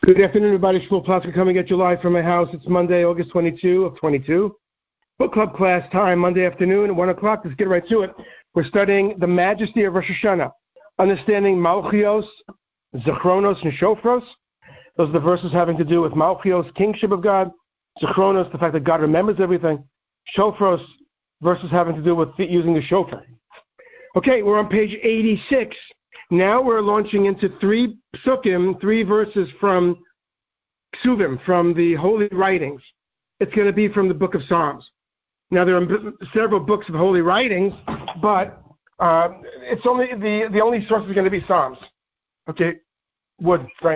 Good afternoon, everybody. Shmuel Plaska coming at you live from my house. It's Monday, August 22 of 22. Book club class time, Monday afternoon at 1 o'clock. Let's get right to it. We're studying the majesty of Rosh Hashanah, understanding Malchios, Zechronos, and Shofros. Those are the verses having to do with Malchios, kingship of God. Zechronos, the fact that God remembers everything. Shofros, verses having to do with using the shofar. Okay, we're on page 86. Now we're launching into three psukim, three verses from Ksuvim, from the holy writings. It's going to be from the book of Psalms. Now there are several books of holy writings, but it's only the only source is going to be Psalms. Okay, right.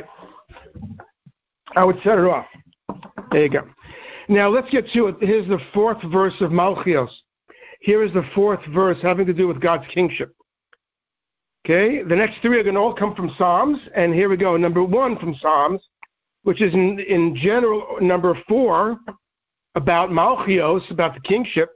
I would set it off. There you go. Now let's get to it. Here's the fourth verse of Malchios. Here is the fourth verse having to do with God's kingship. Okay, the next three are going to all come from Psalms, and here we go. Number one from Psalms, which is in general number 4, about Malchios, about the kingship.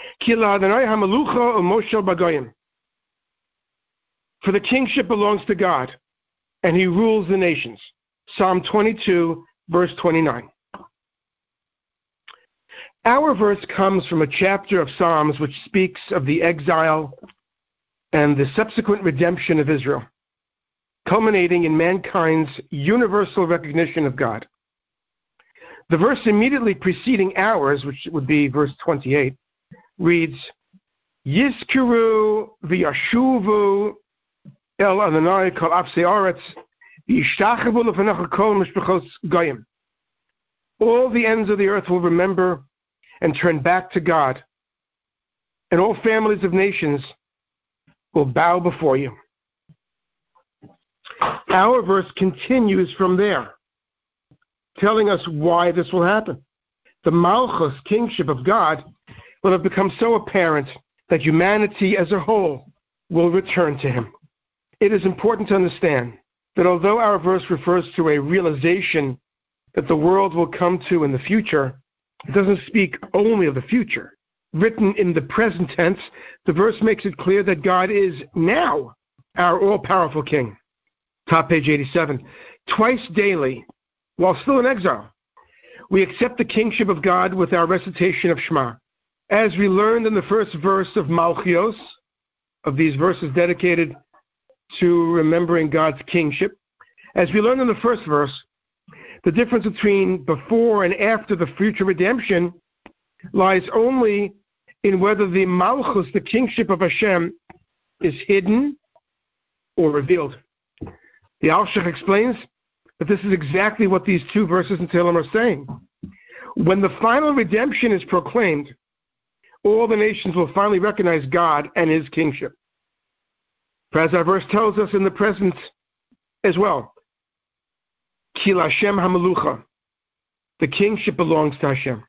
For the kingship belongs to God, and he rules the nations. Psalm 22, verse 29. Our verse comes from a chapter of Psalms which speaks of the exile and the subsequent redemption of Israel, culminating in mankind's universal recognition of God. The verse immediately preceding ours, which would be verse 28, reads, Yizkiru v'yashuvu el Adonai kol afsei aretz v'yishtachavu lefanecha kol mishpachos goyim. All the ends of the earth will remember and turn back to God, and all families of nations will bow before you. Our verse continues from there, telling us why this will happen. The Malchus, kingship of God, will have become so apparent that humanity as a whole will return to him. It is important to understand that although our verse refers to a realization that the world will come to in the future, it doesn't speak only of the future. Written in the present tense, the verse makes it clear that God is now our all-powerful King. Top page 87. Twice daily, while still in exile, we accept the kingship of God with our recitation of Shema. As we learned in the first verse of Malchios, of these verses dedicated to remembering God's kingship, as we learned in the first verse, the difference between before and after the future redemption lies only in whether the Malchus, the kingship of Hashem, is hidden or revealed. The Alshach explains that this is exactly what these two verses in Tehillim are saying. When the final redemption is proclaimed, all the nations will finally recognize God and his kingship. For as our verse tells us in the present as well, Ki Lashem HaMelucha, the kingship belongs to Hashem.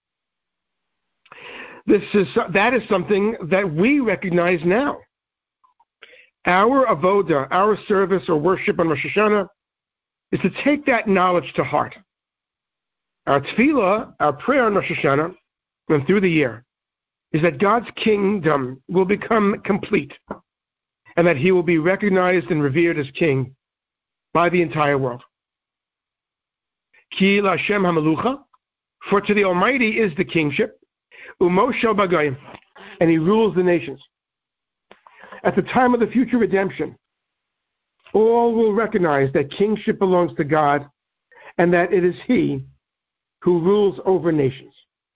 That is something that we recognize now. Our avoda, our service or worship on Rosh Hashanah, is to take that knowledge to heart. Our tefillah, our prayer on Rosh Hashanah, and through the year, is that God's kingdom will become complete, and that he will be recognized and revered as king by the entire world. Ki Lashem HaMelucha, for to the Almighty is the kingship, Umoshel Bagayim, and he rules the nations. At the time of the future redemption, all will recognize that kingship belongs to God and that it is he who rules over nations.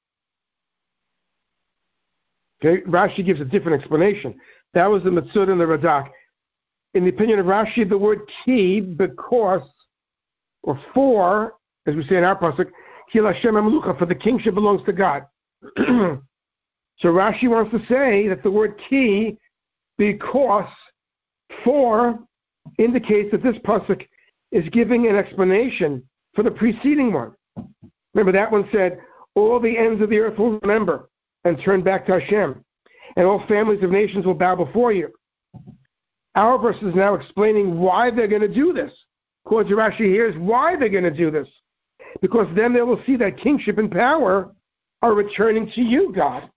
Okay, Rashi gives a different explanation. That was the Metzud and the Radak. In the opinion of Rashi, the word ki, because, or for, as we say in our pasuk, Ki Lashem HaMelucha, for the kingship belongs to God. So Rashi wants to say that the word ki, because, for, indicates that this pasuk is giving an explanation for the preceding one. Remember, that one said, all the ends of the earth will remember and turn back to Hashem, and all families of nations will bow before you. Our verse is now explaining why they're going to do this. According to Rashi, here's why they're going to do this. Because then they will see that kingship and power are returning to you, God.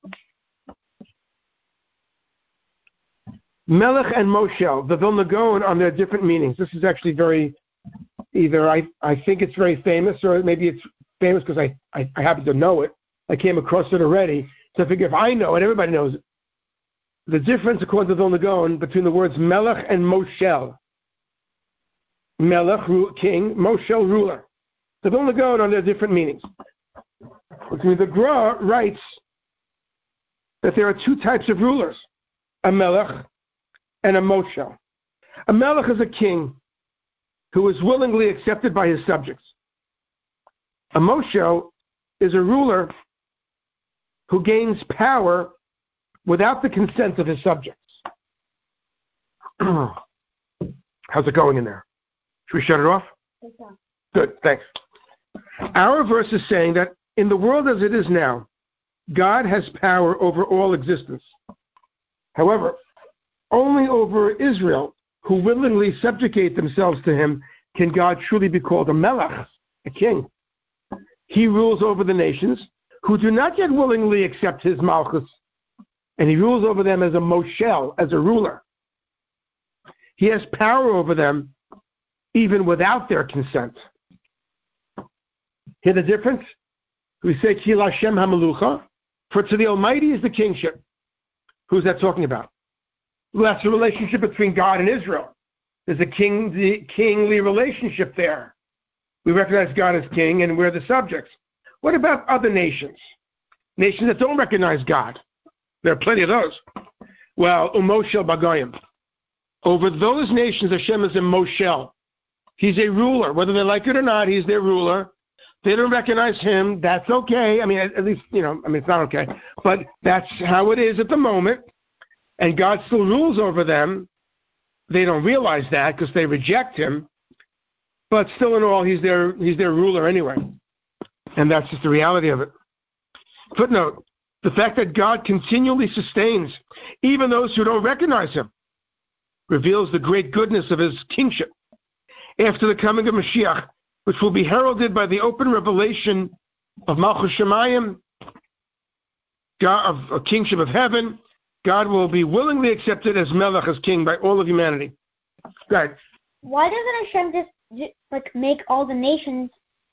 Melech and Moshel, the Vilna Gaon, on their different meanings. This is actually very either I think it's very famous, or maybe it's famous because I happen to know it. I came across it already. So I figure if I know it, everybody knows it. The difference, according to the Vilna Gaon, between the words Melech and Moshel. Melech, king, Moshel, ruler. The Vilna Gaon on their different meanings. The Gra writes that there are two types of rulers, a Melech and a Moshel. A Melech is a king who is willingly accepted by his subjects. A Moshel is a ruler who gains power without the consent of his subjects. How's it going in there? Should we shut it off? Good, thanks. Our verse is saying that in the world as it is now, God has power over all existence. However, only over Israel, who willingly subjugate themselves to him, can God truly be called a melech, a king. He rules over the nations who do not yet willingly accept his malchus, and he rules over them as a moshel, as a ruler. He has power over them even without their consent. Hear the difference? We say, Ki Lashem HaMelucha, for to the Almighty is the kingship. Who's that talking about? Well, that's the relationship between God and Israel. There's a kingly relationship there. We recognize God as king, and we're the subjects. What about other nations? Nations that don't recognize God. There are plenty of those. Well, Umoshel Bagoyim. Over those nations, Hashem is a Moshel. He's a ruler. Whether they like it or not, he's their ruler. They don't recognize him. That's okay. I mean, at least, it's not okay. But that's how it is at the moment. And God still rules over them. They don't realize that because they reject him. But still in all, he's their ruler anyway. And that's just the reality of it. Footnote, the fact that God continually sustains even those who don't recognize him reveals the great goodness of his kingship. After the coming of Mashiach, which will be heralded by the open revelation of Malchus Shemayim, God, of a kingship of heaven, God will be willingly accepted as Melech, as king, by all of humanity. Go ahead. Why doesn't Hashem just make all the nations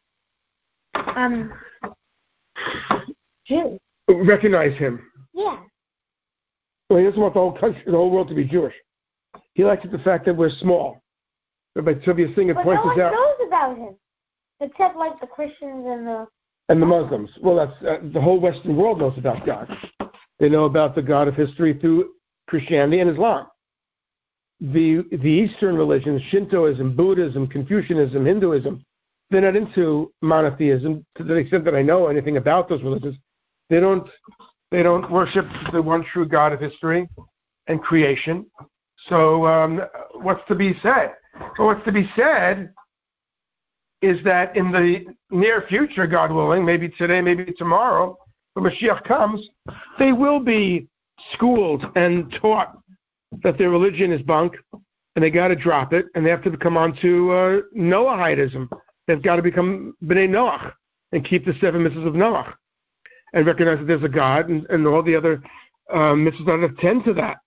Jews? Recognize him. Yeah. Well, he doesn't want the whole country, the whole world to be Jewish. He likes it the fact that we're small. Rabbi Tzvi Singer points no us out. one knows about him, except the Christians and the Muslims. Well, that's the whole Western world knows about God. They know about the God of history through Christianity and Islam. The Eastern religions, Shintoism, Buddhism, Confucianism, Hinduism, they're not into monotheism to the extent that I know anything about those religions. They don't worship the one true God of history and creation. So what's to be said? Well, what's to be said is that in the near future, God willing, maybe today, maybe tomorrow, when Mashiach comes, they will be schooled and taught that their religion is bunk, and they got to drop it, and they have to come on to Noahidism. They've got to become B'nai Noach and keep the 7 mitzvahs of Noach and recognize that there's a God and all the other mitzvahs that attend to that.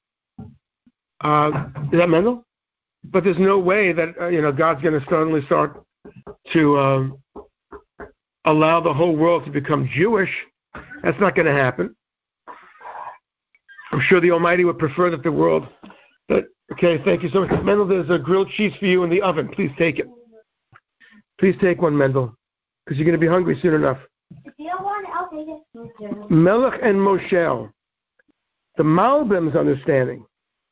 Is that Mendel? But there's no way that God's going to suddenly start to allow the whole world to become Jewish. That's not going to happen. I'm sure the Almighty would prefer that the world. Okay, thank you so much, Mendel. There's a grilled cheese for you in the oven. Please take it. Please take one, Mendel, because you're going to be hungry soon enough. If you don't want it, I'll take it. Melech and Moshel. The Malbim's understanding.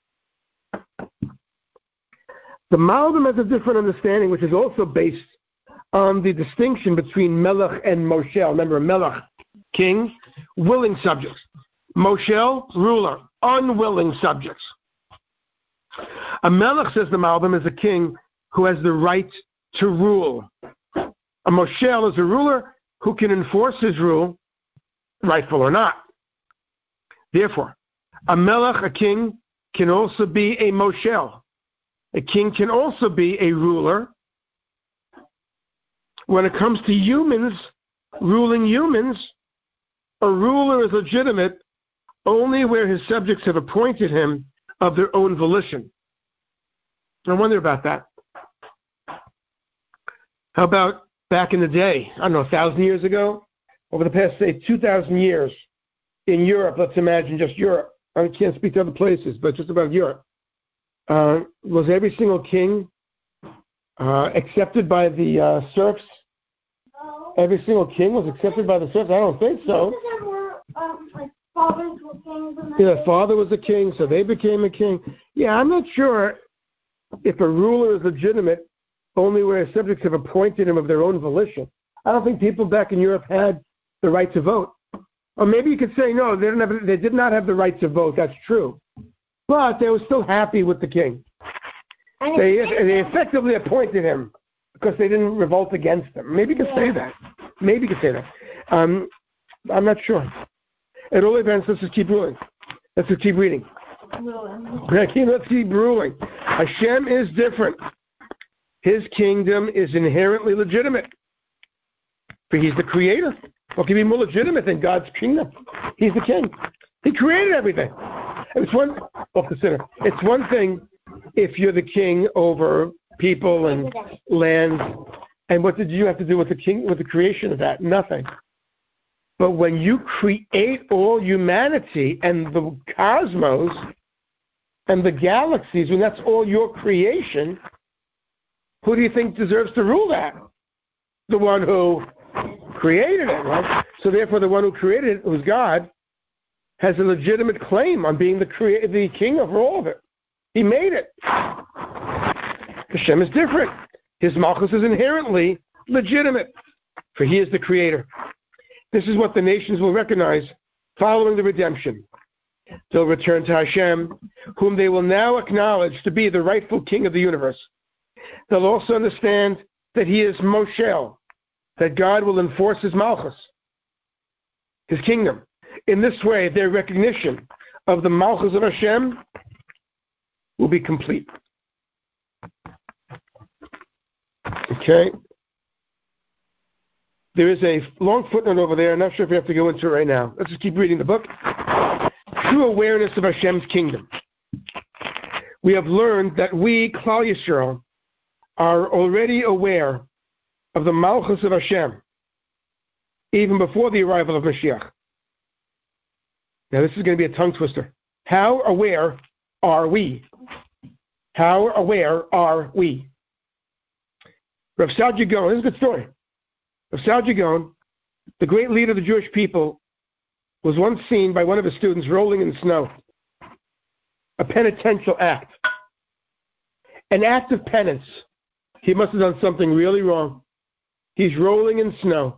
The Malbim has a different understanding, which is also based on the distinction between Melech and Moshel. Remember, Melech, king, willing subjects. Moshel, ruler, unwilling subjects. A Melech, says the Malbim, is a king who has the right to rule. A Moshel is a ruler who can enforce his rule, rightful or not. Therefore, a Melech, a king, can also be a Moshel. A king can also be a ruler. When it comes to humans, ruling humans, a ruler is legitimate only where his subjects have appointed him of their own volition. I wonder about that. How about back in the day, I don't know, 1,000 years ago? Over the past, say, 2,000 years in Europe, let's imagine just Europe. I can't speak to other places, but just about Europe. Was every single king accepted by the serfs? No. Every single king was accepted by the serfs? I don't think so. There were, fathers were kings. Yeah, father was a king, so they became a king. Yeah, I'm not sure if a ruler is legitimate only where subjects have appointed him of their own volition. I don't think people back in Europe had the right to vote. Or maybe you could say, no, they did not have the right to vote. That's true. But they were still happy with the king. They effectively appointed him because they didn't revolt against him. Maybe you could say that. I'm not sure. At all events, let's just keep ruling. Let's just keep reading. Let's keep ruling. Hashem is different. His kingdom is inherently legitimate. For he's the creator. What can be more legitimate than God's kingdom? He's the king. He created everything. It's one thing if you're the king over people and land. And what did you have to do with the creation of that? Nothing. But when you create all humanity and the cosmos and the galaxies, when that's all your creation, who do you think deserves to rule that? The one who created it, right? So therefore the one who created it, who's God, has a legitimate claim on being the king over all of it. He made it. Hashem is different. His malchus is inherently legitimate, for he is the creator. This is what the nations will recognize following the redemption. They'll return to Hashem, whom they will now acknowledge to be the rightful king of the universe. They'll also understand that he is Moshel, that God will enforce his malchus, his kingdom. In this way, their recognition of the malchus of Hashem will be complete. Okay? There is a long footnote over there. I'm not sure if we have to go into it right now. Let's just keep reading the book. True awareness of Hashem's kingdom. We have learned that we, Klal Yisrael, are already aware of the malchus of Hashem, even before the arrival of Mashiach. Now this is going to be a tongue twister. How aware are we? How aware are we? Rav Saadia Gaon, this is a good story. Rav Saadia Gaon, the great leader of the Jewish people, was once seen by one of his students rolling in snow. A penitential act. An act of penance. He must have done something really wrong. He's rolling in snow.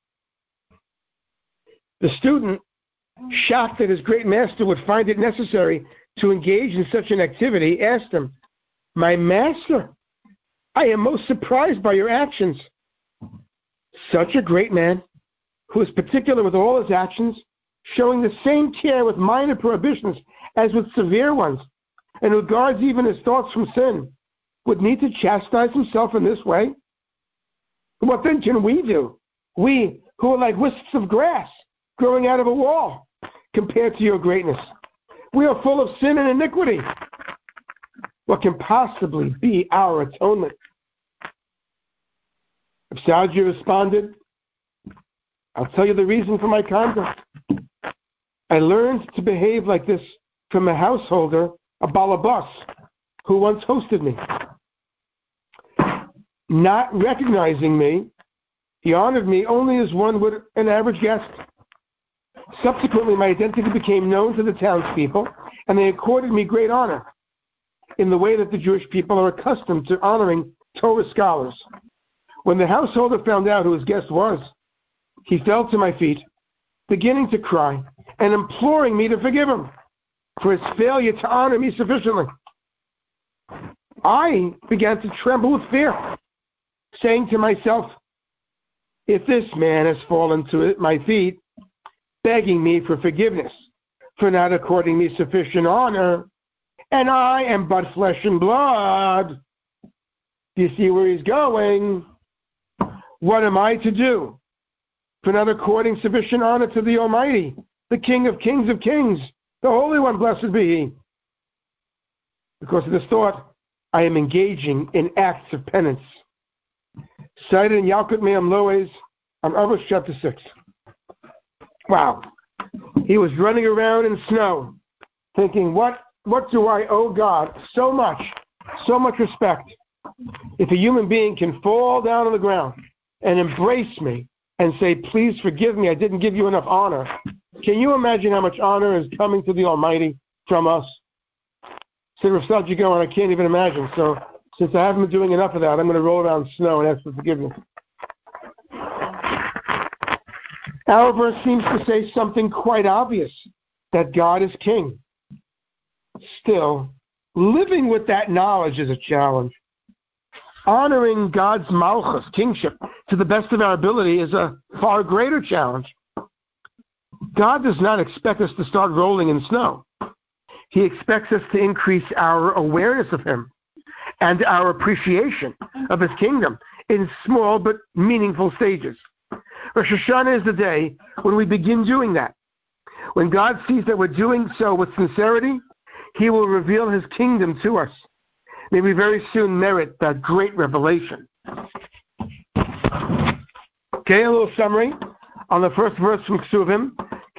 The student, shocked that his great master would find it necessary to engage in such an activity, asked him, "My master, I am most surprised by your actions." Such a great man, who is particular with all his actions, showing the same care with minor prohibitions as with severe ones, and who guards even his thoughts from sin, would need to chastise himself in this way? What then can we do? We, who are like wisps of grass growing out of a wall, compared to your greatness. We are full of sin and iniquity. What can possibly be our atonement? Saadia responded, "I'll tell you the reason for my conduct. I learned to behave like this from a householder, a balabas, who once hosted me. Not recognizing me, he honored me only as one would an average guest. Subsequently, my identity became known to the townspeople, and they accorded me great honor, in the way that the Jewish people are accustomed to honoring Torah scholars. When the householder found out who his guest was, he fell to my feet, beginning to cry and imploring me to forgive him for his failure to honor me sufficiently. I began to tremble with fear, saying to myself, if this man has fallen to my feet, begging me for forgiveness for not according me sufficient honor, and I am but flesh and blood. Do you see where he's going? What am I to do for not according sufficient honor to the Almighty, the King of kings, the Holy One, blessed be He? Because of this thought, I am engaging in acts of penance. cited in Yalkut Me'am Loes on Amos chapter 6. Wow. He was running around in snow, thinking, what do I owe God so much respect? If a human being can fall down on the ground and embrace me and say, please forgive me, I didn't give you enough honor. Can you imagine how much honor is coming to the Almighty from us? Said Rav Saadia Gaon, I can't even imagine. So since I haven't been doing enough of that, I'm going to roll around snow and ask for forgiveness. Our verse seems to say something quite obvious, that God is king. Still, living with that knowledge is a challenge. Honoring God's malchus, kingship, to the best of our ability is a far greater challenge. God does not expect us to start rolling in snow. He expects us to increase our awareness of Him and our appreciation of His kingdom in small but meaningful stages. Rosh Hashanah is the day when we begin doing that. When God sees that we're doing so with sincerity, He will reveal His kingdom to us. May we very soon merit that great revelation. Okay, a little summary on the first verse from Ksuvim.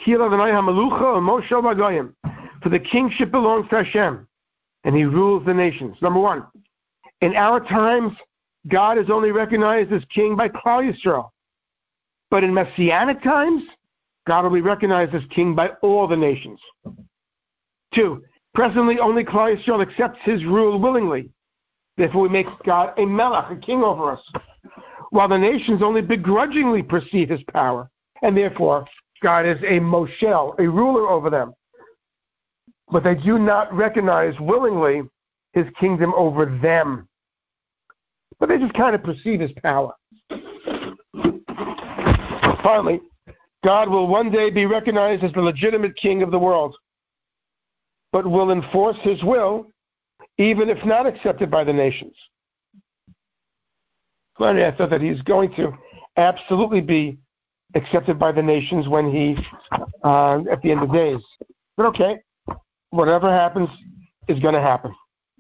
For the kingship belongs to Hashem, and He rules the nations. Number one, in our times, God is only recognized as king by Klal Yisrael. But in Messianic times, God will be recognized as king by all the nations. Two, presently only Klal Yisrael accepts His rule willingly. Therefore we make God a melech, a king over us, while the nations only begrudgingly perceive His power, and therefore God is a moshel, a ruler over them. But they do not recognize willingly His kingdom over them. But they just kind of perceive His power. Finally, God will one day be recognized as the legitimate king of the world, but will enforce His will even if not accepted by the nations. Finally, I thought that He's going to absolutely be accepted by the nations when He, at the end of days. But okay, whatever happens is going to happen.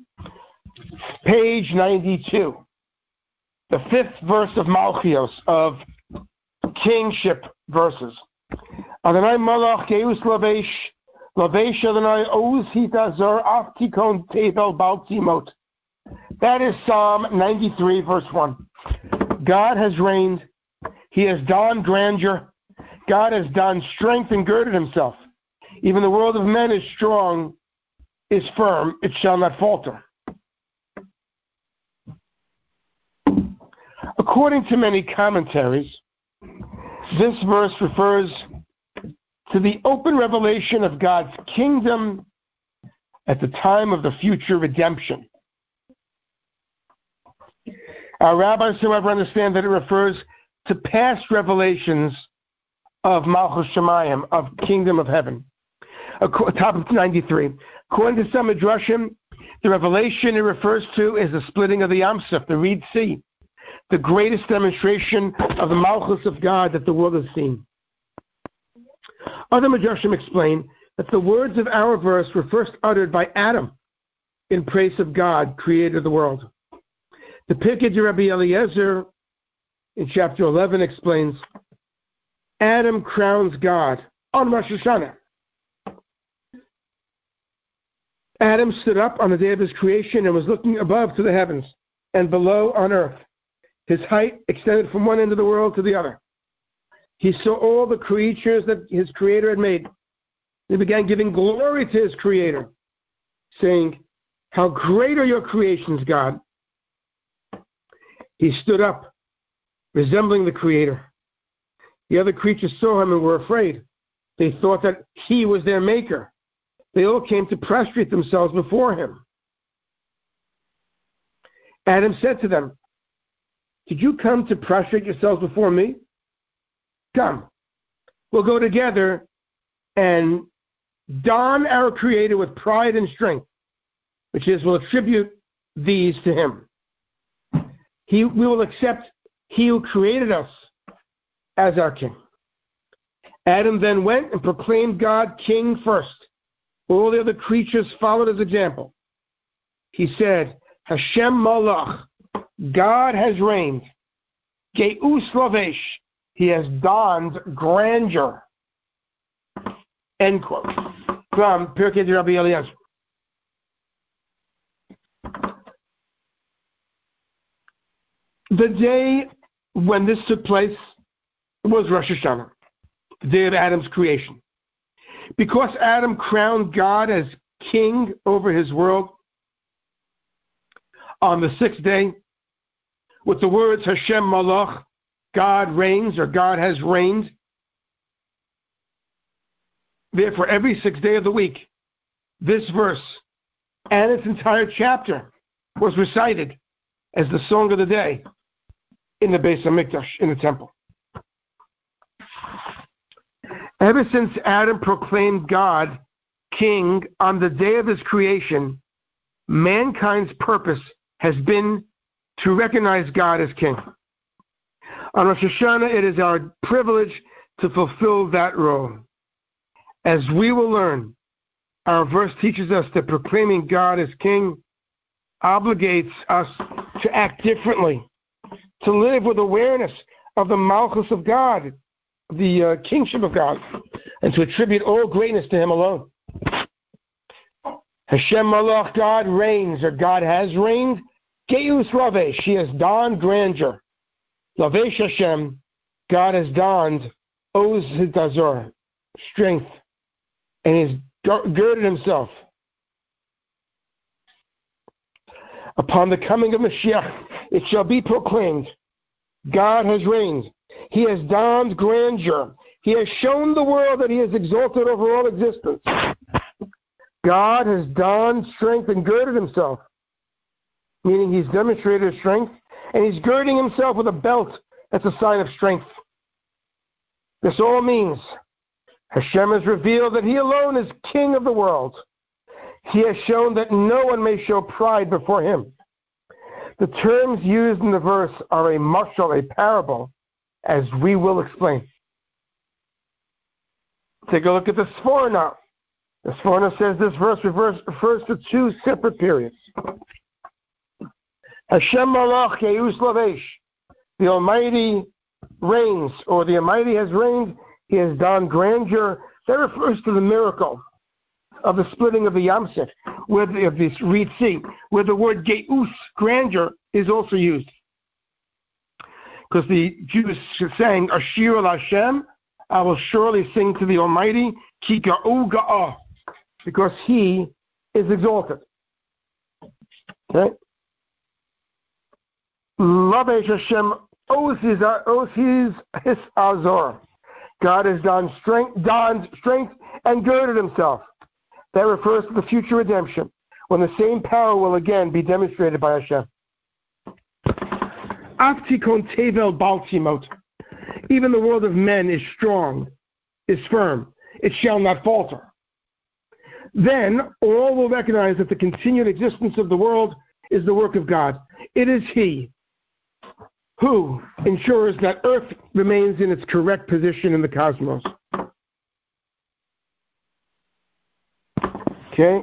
Page 92, the fifth verse of Malchios, of kingship verses. Adonai Malach Geus Lavesh Lavesh Adonai Oz Hita Zer Af Tikon Tevel Bal Timot. That is Psalm 93 verse 1. God has reigned. He has donned grandeur. God has donned strength and girded Himself. Even the world of men is strong, is firm, it shall not falter. According to many commentaries, this verse refers to the open revelation of God's kingdom at the time of the future redemption. Our rabbis, however, understand that it refers to past revelations of Malchus Shemayim, of kingdom of heaven. Top of 93. According to some Midrashim, the revelation it refers to is the splitting of the Yam Suf, the Reed Sea, the greatest demonstration of the Malchus of God that the world has seen. Other Midrashim explain that the words of our verse were first uttered by Adam in praise of God, creator of the world. The Pirkei de Rabbi Eliezer in chapter 11 explains, Adam crowns God on Rosh Hashanah. Adam stood up on the day of his creation and was looking above to the heavens and below on earth. His height extended from one end of the world to the other. He saw all the creatures that his Creator had made. He began giving glory to his Creator, saying, how great are your creations, God. He stood up, resembling the Creator. The other creatures saw him and were afraid. They thought that he was their maker. They all came to prostrate themselves before him. Adam said to them, did you come to prostrate yourselves before me? Come, we'll go together and don our Creator with pride and strength, which is, we'll attribute these to Him. We will accept He who created us as our King. Adam then went and proclaimed God King first. All the other creatures followed his example. He said, Hashem Malach, God has reigned. Geus Lavesh. He has donned grandeur. End quote. From Pirkei Rabbi Eliezer. The day when this took place was Rosh Hashanah, the day of Adam's creation. Because Adam crowned God as king over his world on the sixth day, with the words Hashem Malach, God reigns, or God has reigned. Therefore, every sixth day of the week, this verse and its entire chapter was recited as the song of the day in the Beis HaMikdash, in the temple. Ever since Adam proclaimed God king on the day of his creation, mankind's purpose has been to recognize God as king. On Rosh Hashanah, it is our privilege to fulfill that role. As we will learn, our verse teaches us that proclaiming God as king obligates us to act differently, to live with awareness of the malchus of God, the kingship of God, and to attribute all greatness to him alone. Hashem Malach, God reigns, or God has reigned. Geus Lavesh, he has donned grandeur. Lavesh Hashem, God has donned Oz Hidazor, strength, and he has girded himself. Upon the coming of Mashiach, it shall be proclaimed, God has reigned. He has donned grandeur. He has shown the world that he is exalted over all existence. God has donned strength and girded himself, meaning he's demonstrated his strength, and he's girding himself with a belt that's a sign of strength. This all means Hashem has revealed that he alone is king of the world. He has shown that no one may show pride before him. The terms used in the verse are a mashal, a parable, as we will explain. Take a look at the Sforno now. The Sforno says this verse refers to two separate periods. Hashem Malach Geus Lavesh. The Almighty reigns, or the Almighty has reigned. He has donned grandeur. That refers to the miracle of the splitting of the Yamsef, of this Reed Sea, where the word Geus, grandeur, is also used. Because the Jews sang, Ashir al Hashem, I will surely sing to the Almighty, Ki ga'u ga'ah, because he is exalted. Okay? Lavesh Hashem, Oz his azor. God has donned strength and girded himself. That refers to the future redemption, when the same power will again be demonstrated by Hashem. Aftikon tevel baltimot. Even the world of men is strong, is firm. It shall not falter. Then all will recognize that the continued existence of the world is the work of God. It is he who ensures that Earth remains in its correct position in the cosmos. Okay.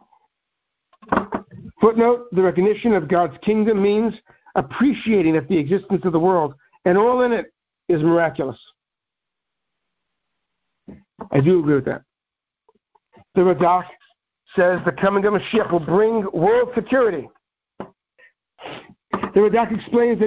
Footnote, the recognition of God's kingdom means appreciating that the existence of the world and all in it is miraculous. I do agree with that. The Radak says the coming of Mashiach will bring world security. The Radak explains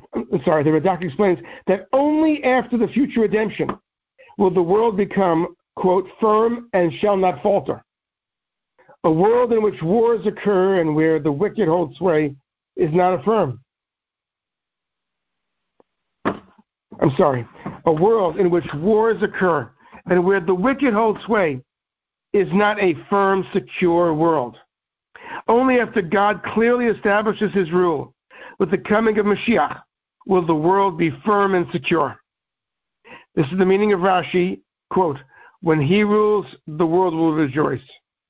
that only after the future redemption will the world become, quote, firm and shall not falter. A world in which wars occur and where the wicked hold sway is not affirmed. A world in which wars occur and where the wicked hold sway is not a firm, secure world. Only after God clearly establishes his rule with the coming of Mashiach will the world be firm and secure. This is the meaning of Rashi, quote, when he rules, the world will rejoice.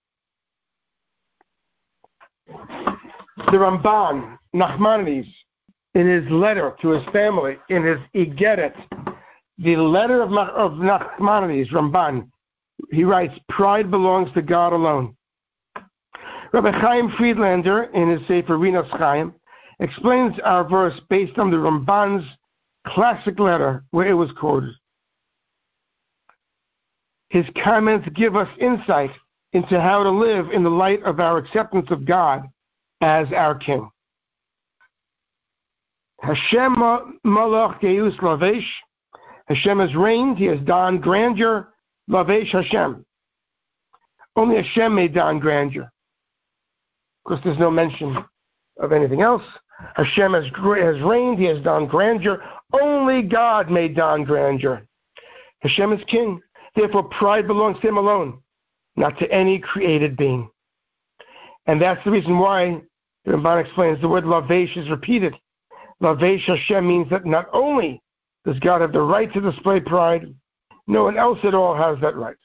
The Ramban, Nachmanides, in his letter to his family, in his Igeret, the letter of Nachmanides, Ramban, he writes, pride belongs to God alone. Rabbi Chaim Friedlander, in his Sefer Rinos Chaim, explains our verse based on the Ramban's classic letter where it was quoted. His comments give us insight into how to live in the light of our acceptance of God as our King. Hashem malach geus lavesh. Hashem has reigned. He has donned grandeur. Lavesh Hashem. Only Hashem may don grandeur. Of course, there's no mention of anything else. Hashem has reigned. He has donned grandeur. Only God may don grandeur. Hashem is King. Therefore, pride belongs to Him alone, not to any created being. And that's the reason why the Ramban explains the word lavesh is repeated. Lavesh Hashem means that not only does God have the right to display pride, no one else at all has that right.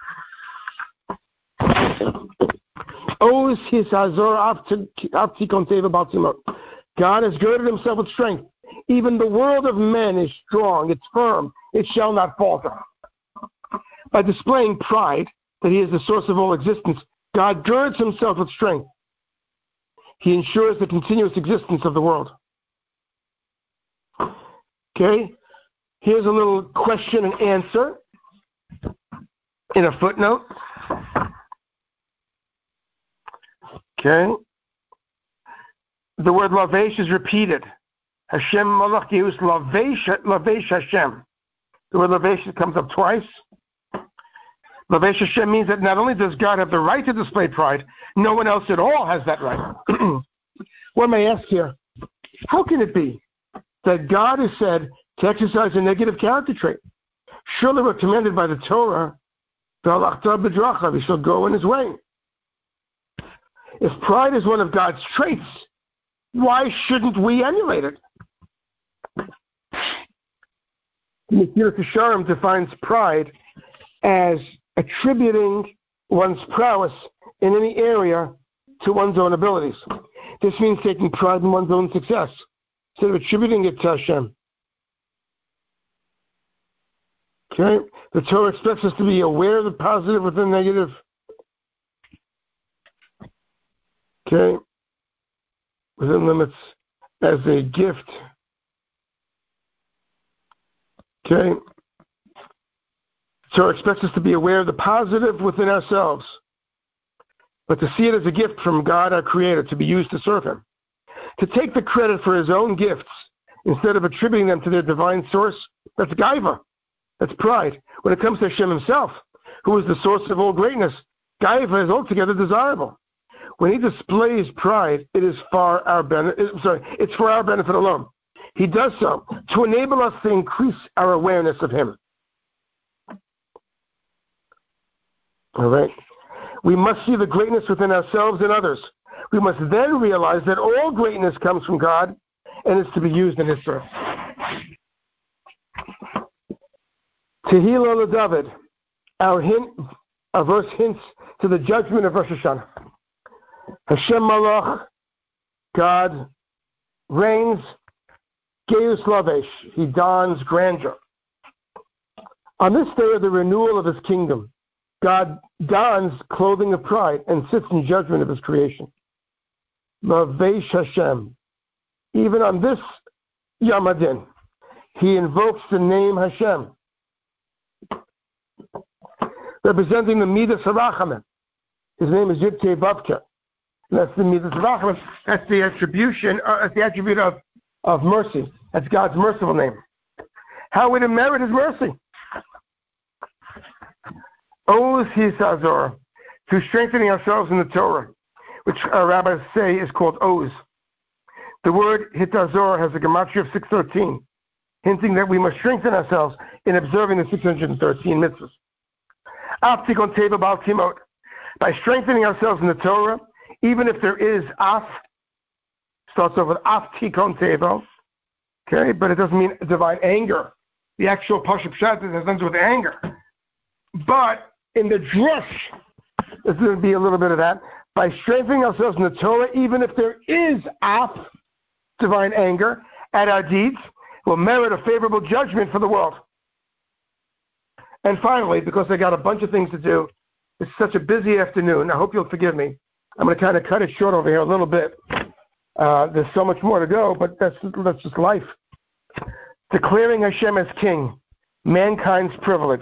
God has girded Himself with strength. Even the world of men is strong, it's firm, it shall not falter. By displaying pride, that He is the source of all existence, God girds Himself with strength. He ensures the continuous existence of the world. Okay, here's a little question and answer in a footnote. Okay, the word lavesh is repeated. Hashem malach geus lavesh Hashem. The word lavesh comes up twice. Lavesh Hashem means that not only does God have the right to display pride, no one else at all has that right. One may ask here, how can it be that God is said to exercise a negative character trait? Surely we're commanded by the Torah, he shall go in his way. If pride is one of God's traits, why shouldn't we emulate it? Mesilas Yesharim defines pride as attributing one's prowess in any area to one's own abilities. This means taking pride in one's own success instead of attributing it to Hashem. Okay? The Torah expects us to be aware of the positive within the negative. Okay? Within limits as a gift. Okay? So it expects us to be aware of the positive within ourselves, but to see it as a gift from God, our Creator, to be used to serve Him. To take the credit for His own gifts instead of attributing them to their divine source, that's gaiva, that's pride. When it comes to Hashem Himself, who is the source of all greatness, gaiva is altogether desirable. When He displays pride, it is for our it's for our benefit alone. He does so to enable us to increase our awareness of Him. All right. We must see the greatness within ourselves and others. We must then realize that all greatness comes from God and is to be used in His service. Tehillah LeDavid. Our verse hints to the judgment of Rosh Hashanah. Hashem Malach, God reigns. Geus Lavesh, He dons grandeur. On this day of the renewal of His kingdom, God dons clothing of pride and sits in judgment of His creation. Lavesh Hashem. Even on this Yom Hadin, He invokes the name Hashem, representing the Midas HaRachamim. His name is Yud Kei Vav Kei. That's the Midas HaRachamim. That's the attribution. That's the attribute of mercy. That's God's merciful name. How would it merit His mercy? Oz Hisazor, through strengthening ourselves in the Torah, which our rabbis say is called Oz. The word Hitazor has a gematria of 613, hinting that we must strengthen ourselves in observing the 613 mitzvahs. Aftikon Teva Bal Timot, by strengthening ourselves in the Torah, even if there is Af, starts off with Aftikon Teva, okay, but it doesn't mean divine anger. The actual Pashup Pshat has nothing to do with anger. But in the drush, there's going to be a little bit of that. By strengthening ourselves in the Torah, even if there is Af, divine anger, at our deeds, will merit a favorable judgment for the world. And finally, because I got a bunch of things to do, it's such a busy afternoon. I hope you'll forgive me. I'm going to kind of cut it short over here a little bit. There's so much more to go, but that's just life. declaring Hashem as king, mankind's privilege.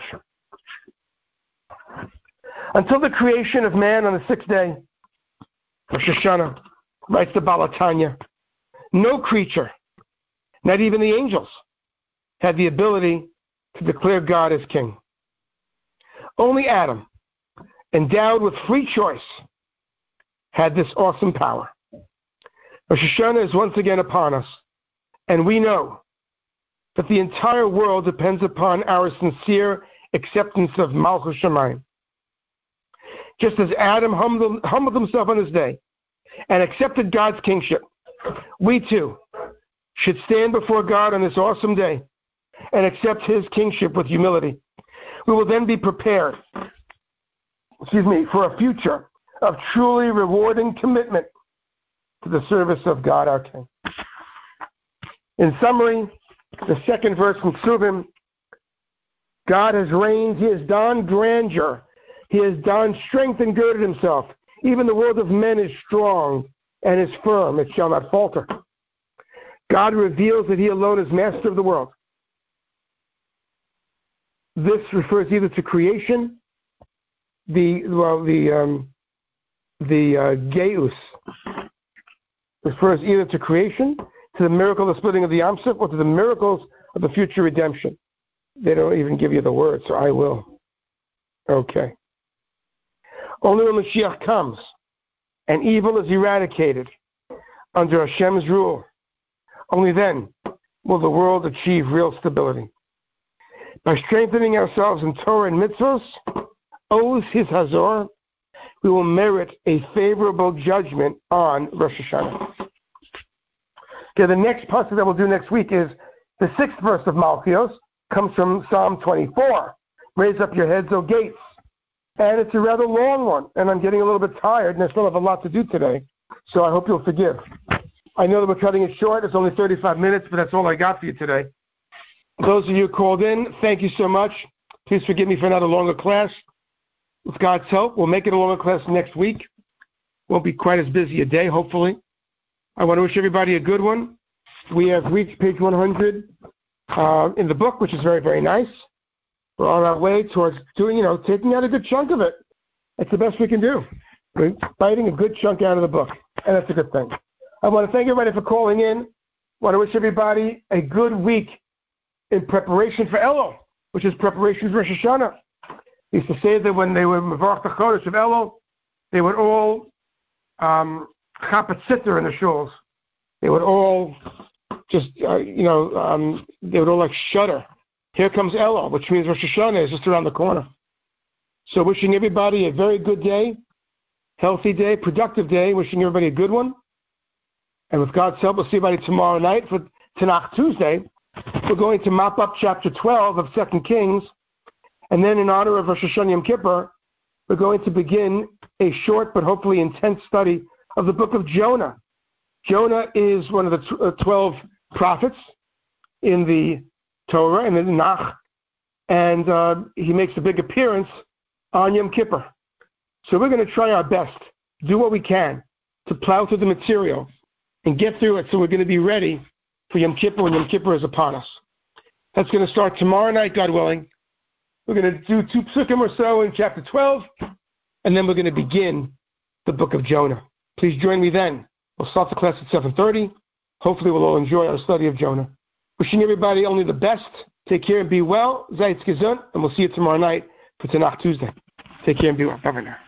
Until the creation of man on the sixth day, Rosh Hashanah, writes the Baal HaTanya, no creature, not even the angels, had the ability to declare God as king. Only Adam, endowed with free choice, had this awesome power. Rosh Hashanah is once again upon us, and we know that the entire world depends upon our sincere acceptance of Malchus Shamayim. Just as Adam humbled himself on this day and accepted God's kingship, we too should stand before God on this awesome day and accept his kingship with humility. We will then be prepared, for a future of truly rewarding commitment to the service of God our King. In summary, the second verse from Ksuvim, God has reigned, he has donned grandeur, he has donned strength and girded himself. Even the world of men is strong and is firm, it shall not falter. God reveals that he alone is master of the world. This refers either to creation, the Geus refers either to creation, to the miracle of the splitting of the Yam Suf, or to the miracles of the future redemption. They don't even give you the word, so I will. Okay. Only when Mashiach comes and evil is eradicated under Hashem's rule, only then will the world achieve real stability. By strengthening ourselves in Torah and mitzvahs, oaths his Hazor, we will merit a favorable judgment on Rosh Hashanah. Okay, the next passage that we'll do next week is the sixth verse of Malchios, comes from Psalm 24. Raise up your heads, O gates. And it's a rather long one, and I'm getting a little bit tired, and I still have a lot to do today, so I hope you'll forgive. I know that we're cutting it short. It's only 35 minutes, but that's all I got for you today. Those of you who called in, thank you so much. Please forgive me for another longer class. With God's help, we'll make it a longer class next week. Won't be quite as busy a day, hopefully. I want to wish everybody a good one. We have reached page 100 in the book, which is very, very nice. We're on our way towards taking out a good chunk of it. That's the best we can do. We're biting a good chunk out of the book, and that's a good thing. I want to thank everybody for calling in. I want to wish everybody a good week in preparation for Elul, which is preparation for Rosh Hashanah. They used to say that when they were Mevarach the Chodesh of Elul, they would all chapet sitter in the shuls. They would all just, they would all shudder. Here comes Elul, which means Rosh Hashanah is just around the corner. So wishing everybody a very good day, healthy day, productive day, wishing everybody a good one. And with God's help, we'll see everybody tomorrow night for Tanakh Tuesday. We're going to mop up chapter 12 of 2 Kings. And then in honor of Rosh Hashanah Yom Kippur, we're going to begin a short but hopefully intense study of the book of Jonah. Jonah is one of the 12 prophets in the Torah and in the Nach, and he makes a big appearance on Yom Kippur. So we're going to try our best, do what we can to plow through the material and get through it so we're going to be ready for Yom Kippur when Yom Kippur is upon us. That's going to start tomorrow night, God willing. We're going to do 2 psukim or so in chapter 12, and then we're going to begin the book of Jonah. Please join me then. We'll start the class at 7:30. Hopefully we'll all enjoy our study of Jonah. Wishing everybody only the best. Take care and be well. Zayitz gesund, and we'll see you tomorrow night for Tanakh Tuesday. Take care and be well. Bye for now.